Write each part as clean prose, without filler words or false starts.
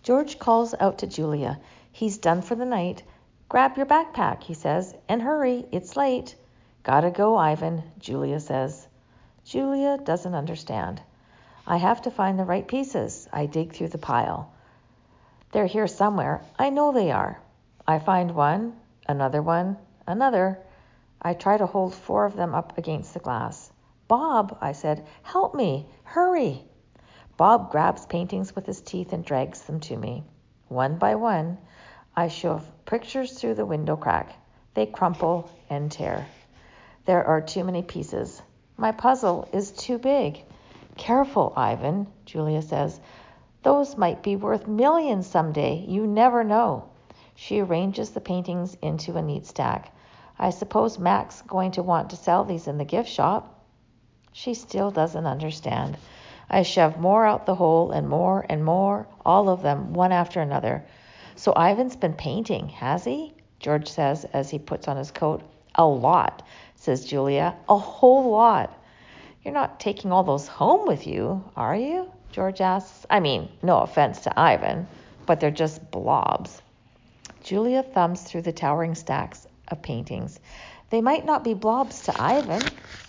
George calls out to Julia. He's done for the night. Grab your backpack, he says, and hurry, it's late. Gotta go, Ivan, Julia says. Julia doesn't understand. I have to find the right pieces. I dig through the pile. They're here somewhere. I know they are. I find one, another. I try to hold 4 of them up against the glass. Bob, I said, help me. Hurry. Bob grabs paintings with his teeth and drags them to me. One by one, I shove pictures through the window crack. They crumple and tear. There are too many pieces. My puzzle is too big. Careful, Ivan, Julia says. Those might be worth millions someday. You never know. She arranges the paintings into a neat stack. I suppose Mac's going to want to sell these in the gift shop. She still doesn't understand. I shove more out the hole and more, all of them, one after another. So Ivan's been painting, has he? George says as he puts on his coat. A lot, says Julia. A whole lot. You're not taking all those home with you, are you? George asks. I mean, no offense to Ivan, but they're just blobs. Julia thumbs through the towering stacks of paintings. They might not be blobs to Ivan.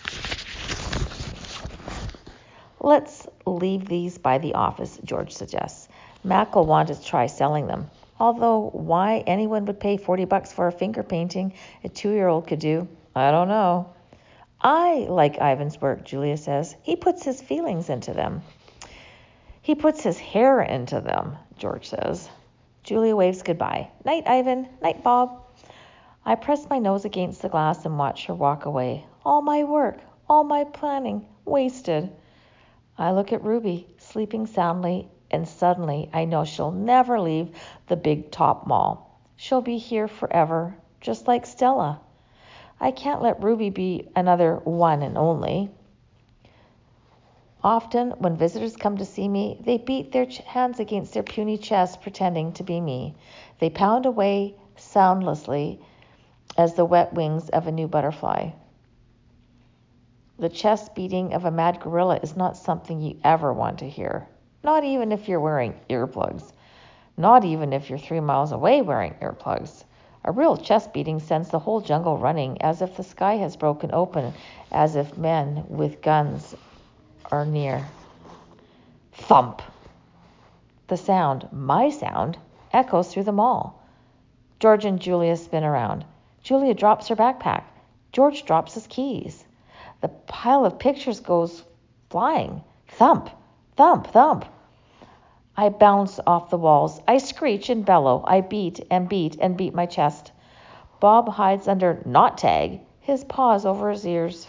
Let's leave these by the office, George suggests. Mac will want to try selling them. Although why anyone would pay $40 for a finger painting a 2-year-old could do, I don't know. I like Ivan's work, Julia says. He puts his feelings into them. He puts his hair into them, George says. Julia waves goodbye. Night, Ivan. Night, Bob. I press my nose against the glass and watch her walk away. All my work, all my planning, wasted. I look at Ruby, sleeping soundly, and suddenly I know she'll never leave the Big Top Mall. She'll be here forever, just like Stella. I can't let Ruby be another one and only. Often, when visitors come to see me, they beat their hands against their puny chests, pretending to be me. They pound away soundlessly as the wet wings of a new butterfly. The chest beating of a mad gorilla is not something you ever want to hear. Not even if you're wearing earplugs. Not even if you're 3 miles away wearing earplugs. A real chest beating sends the whole jungle running, as if the sky has broken open, as if men with guns are near. Thump! The sound, my sound, echoes through the mall. George and Julia spin around. Julia drops her backpack. George drops his keys. The pile of pictures goes flying. Thump, thump, thump. I bounce off the walls. I screech and bellow. I beat and beat and beat my chest. Bob hides under not tag, his paws over his ears.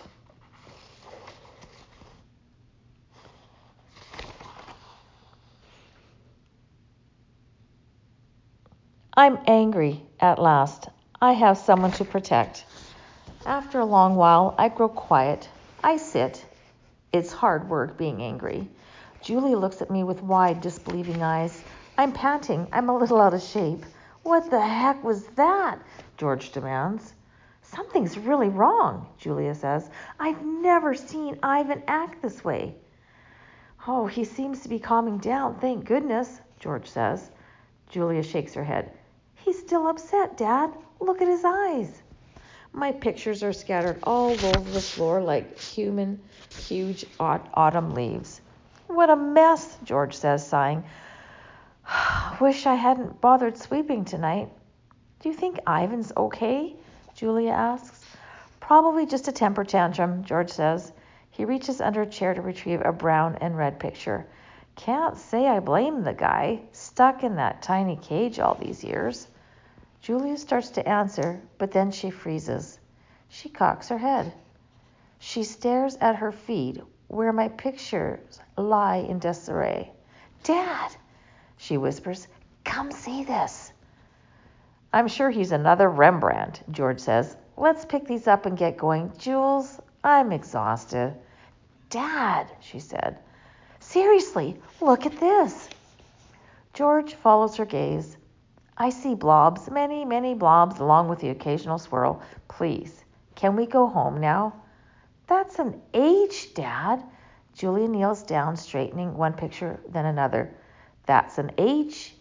I'm angry at last. I have someone to protect. After a long while, I grow quiet. I sit. It's hard work being angry. Julie looks at me with wide, disbelieving eyes. I'm panting. I'm a little out of shape. What the heck was that? George demands. Something's really wrong, Julia says. I've never seen Ivan act this way. Oh, he seems to be calming down, thank goodness, George says. Julia shakes her head. He's still upset, Dad. Look at his eyes. My pictures are scattered all over the floor like huge autumn leaves. What a mess, George says, sighing. Wish I hadn't bothered sweeping tonight. Do you think Ivan's okay? Julia asks. Probably just a temper tantrum, George says. He reaches under a chair to retrieve a brown and red picture. Can't say I blame the guy, stuck in that tiny cage all these years. Julia starts to answer, but then she freezes. She cocks her head. She stares at her feet, where my pictures lie in disarray. Dad, she whispers, come see this. I'm sure he's another Rembrandt, George says. Let's pick these up and get going. Jules, I'm exhausted. Dad, she said. Seriously, look at this. George follows her gaze. I see blobs, many, many blobs, along with the occasional swirl. Please, can we go home now? That's an H, Dad. Julia kneels down, straightening one picture, then another. That's an H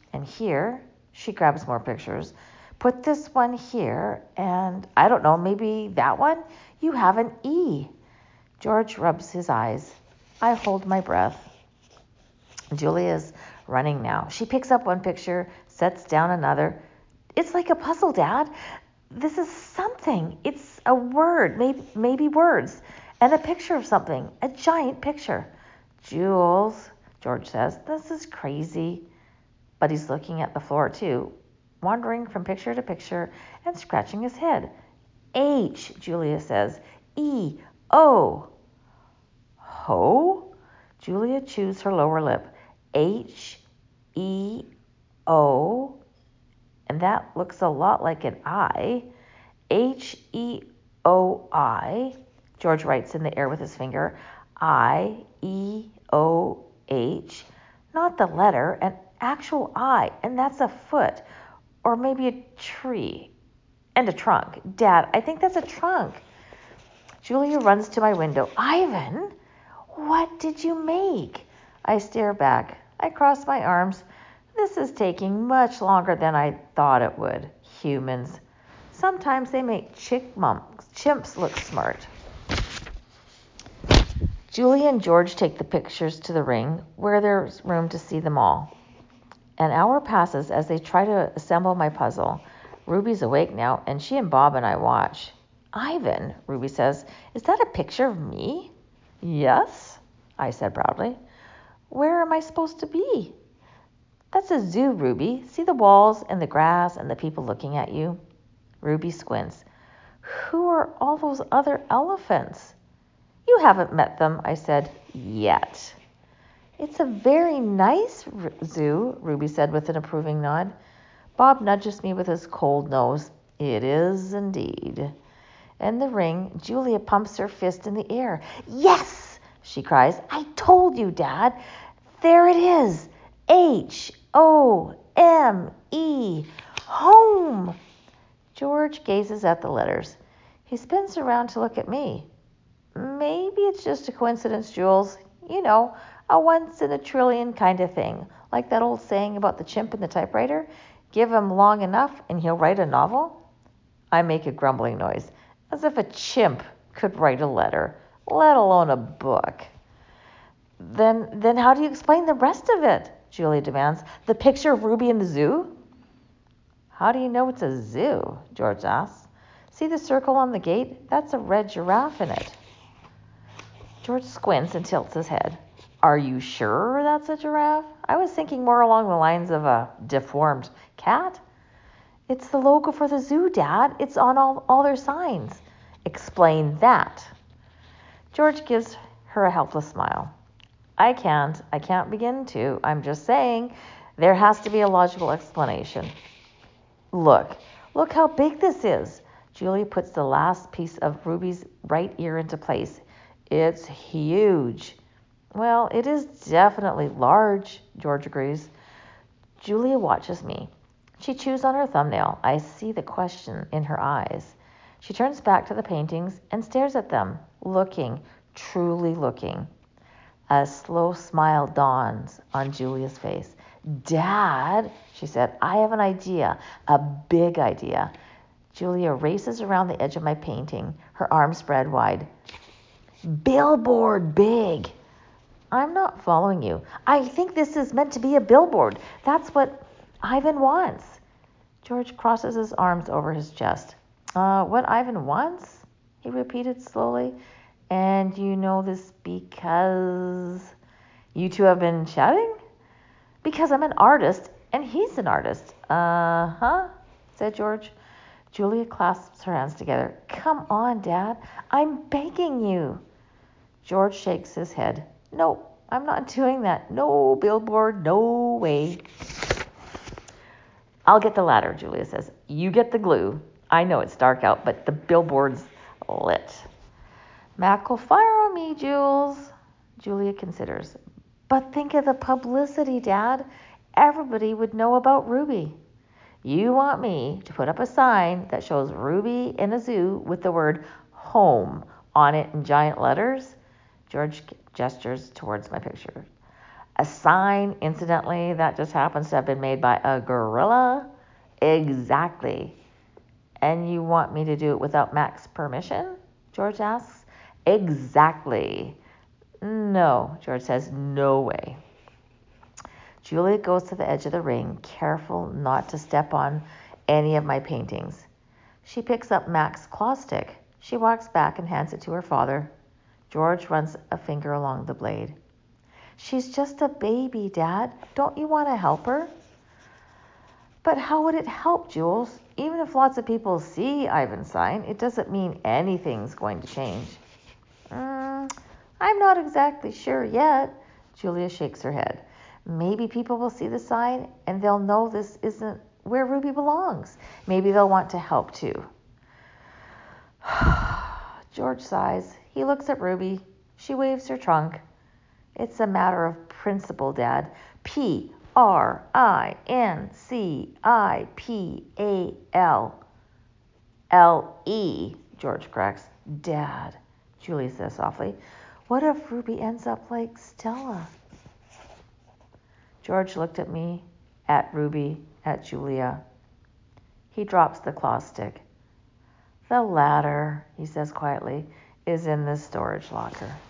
And here, she grabs more pictures. Put this one here, and I don't know, maybe that one? You have an E. George rubs his eyes. I hold my breath. Julia's running now. She picks up one picture, sets down another. It's like a puzzle, Dad. This is something. It's a word, maybe words, and a picture of something, a giant picture. Jules, George says, this is crazy. But he's looking at the floor too, wandering from picture to picture and scratching his head. H, Julia says. E, O. Ho? Julia chews her lower lip. H, E, O. And that looks a lot like an I. H, E, O, I. George writes in the air with his finger. I, E, O, H. Not the letter, an actual I. And that's a foot. Or maybe a tree. And a trunk. Dad, I think that's a trunk. Julia runs to my window. Ivan, what did you make? I stare back. I cross my arms. This is taking much longer than I thought it would. Humans. Sometimes they make chimps look smart. Julia and George take the pictures to the ring, where there's room to see them all. An hour passes as they try to assemble my puzzle. Ruby's awake now, and she and Bob and I watch. Ivan, Ruby says, is that a picture of me? Yes, I said proudly. Where am I supposed to be? That's a zoo, Ruby. See the walls and the grass and the people looking at you? Ruby squints. Who are all those other elephants? You haven't met them, I said, yet. It's a very nice zoo, Ruby said with an approving nod. Bob nudges me with his cold nose. It is indeed. In the ring, Julia pumps her fist in the air. Yes, she cries. I told you, Dad. There it is. H-O-M-E. Home. George gazes at the letters. He spins around to look at me. Maybe it's just a coincidence, Jules. You know, a once-in-a-trillion kind of thing. Like that old saying about the chimp and the typewriter. Give him long enough and he'll write a novel. I make a grumbling noise, as if a chimp could write a letter, let alone a book. Then how do you explain the rest of it? Julia demands. The picture of Ruby in the zoo? How do you know it's a zoo? George asks. See the circle on the gate? That's a red giraffe in it. George squints and tilts his head. Are you sure that's a giraffe? I was thinking more along the lines of a deformed cat. It's the logo for the zoo, Dad. It's on all their signs. Explain that. George gives her a helpless smile. I can't begin to. I'm just saying there has to be a logical explanation. Look how big this is. Julia puts the last piece of Ruby's right ear into place. It's huge. Well, it is definitely large, George agrees. Julia watches me. She chews on her thumbnail. I see the question in her eyes. She turns back to the paintings and stares at them, looking, truly looking. A slow smile dawns on Julia's face. Dad, she said, I have an idea, a big idea. Julia races around the edge of my painting, her arms spread wide. Billboard big. I'm not following you. I think this is meant to be a billboard. That's what Ivan wants. George crosses his arms over his chest. What Ivan wants? He repeated slowly. And you know this because you two have been chatting? Because I'm an artist and he's an artist. Uh-huh, said George. Julia clasps her hands together. Come on, Dad. I'm begging you. George shakes his head. No, I'm not doing that. No billboard, no way. I'll get the ladder, Julia says. You get the glue. I know it's dark out, but the billboard's lit. Mac will fire on me, Jules. Julia considers. But think of the publicity, Dad. Everybody would know about Ruby. You want me to put up a sign that shows Ruby in a zoo with the word home on it in giant letters? George gestures towards my picture. A sign, incidentally, that just happens to have been made by a gorilla? Exactly. And you want me to do it without Mac's permission? George asks. Exactly. No, George says, no way. Julia goes to the edge of the ring, careful not to step on any of my paintings. She picks up Mac's claw stick. She walks back and hands it to her father. George runs a finger along the blade. She's just a baby, Dad. Don't you want to help her? But how would it help, Jules? Even if lots of people see Ivan's sign, it doesn't mean anything's going to change. I'm not exactly sure yet. Julia shakes her head. Maybe people will see the sign and they'll know this isn't where Ruby belongs. Maybe they'll want to help too. George sighs. He looks at Ruby. She waves her trunk. It's a matter of principle, Dad. Principale. George corrects. Dad, Julia says softly. What if Ruby ends up like Stella? George looked at me, at Ruby, at Julia. He drops the claw stick. The latter, he says quietly, is in the storage locker.